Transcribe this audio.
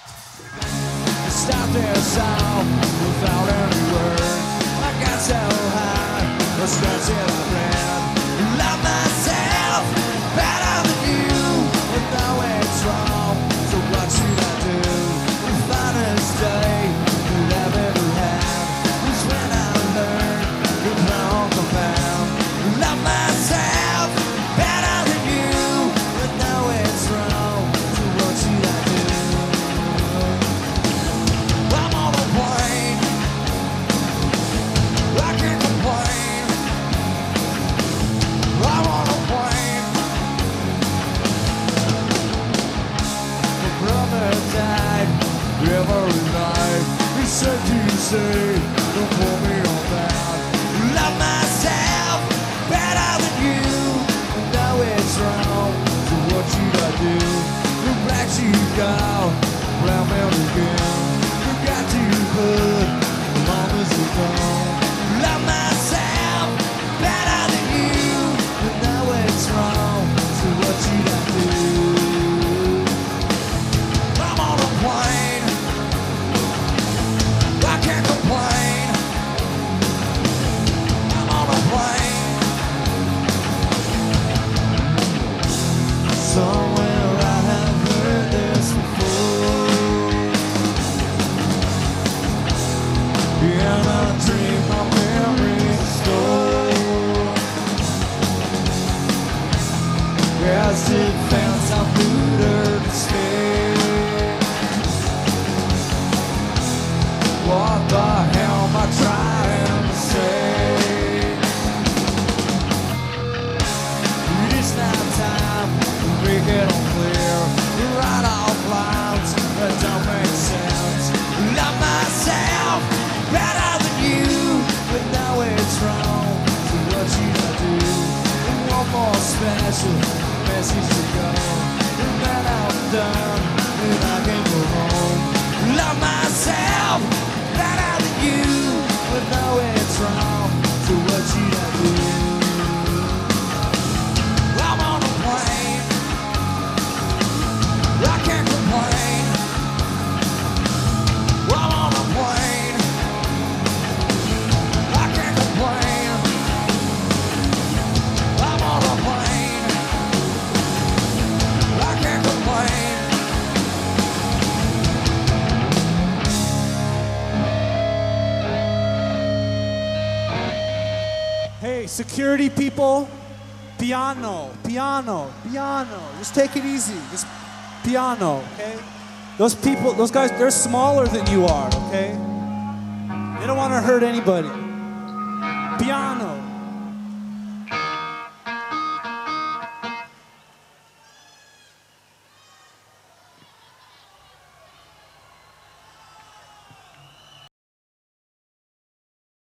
Stop this sound without any words. I got so high, the stress in my brain. Love myself better than you, but now it's wrong. So what should I do? The finest day that I've ever had is when I learned to pound the pound. Love myself better than you, but now it's wrong. So what should I do? I'm on a plane. I can't complain. I'm on a plane. My brother died every night. He said to say, don't pull me on that. Love myself better than you. And now it's wrong. So what should I do? The back you go, brown belt again. Got to put long as we go. Love myself better than you, but now it's wrong. So what should I do? I'm on a plane. I can't complain. I'm on a plane. Somewhere I have heard this before. In a dream, my memories store. As it fans I booted to stay. What the hell am I trying to say? It's now time to make it all clear. Right off lines that don't make sense. Love myself better than you, but now it's wrong. So what should I do? One more special message to go, and then I'm done, and I can go home. Love myself better than you, but now it's wrong. So what should I do? I'm on a plane. I can't complain. I'm on a plane. I can't complain. I'm on a plane. I can't complain. Hey, security people, piano, piano, piano. Just take it easy. Just piano, okay? Those people, those guys, they're smaller than you are, okay? They don't want to hurt anybody. Piano.